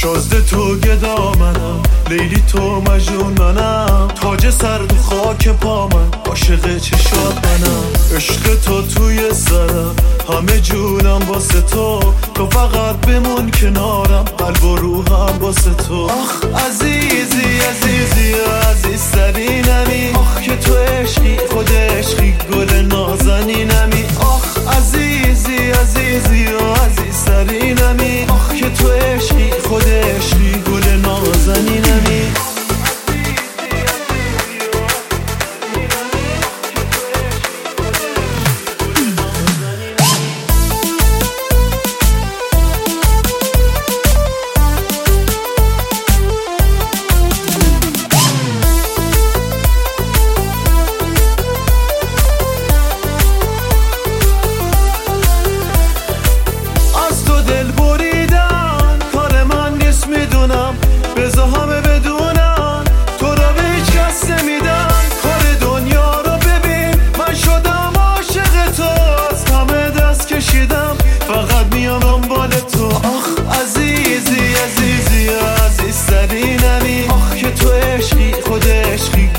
شازده تو گدا منم، لیلی تو مجنون منم، تاج سر تو خاک پا من، عاشق چشات منم. عشق تو توی سرم، همه جونم واسه تو، تو فقط بمون کنارم، قلب و روحم واسه تو. آخ عزیزی عزیزی عزیزترینمی، آخ که تو عشقی خود عشقی گل نازنینمی. آخ عزیزی عزیزی عزیزترینمی، آخ که تو عشقی خود عشقی گل نازنینمی. بذار همه بدونن تو رو به هیچ کس نمیدن، کار دنیا رو ببین، من شدم عاشق تو، از همه دست کشیدم، فقط میام دنبال تو. آخ عزیزی عزیزی عزیزترینمی، آخ که تو عشقی خود عشقی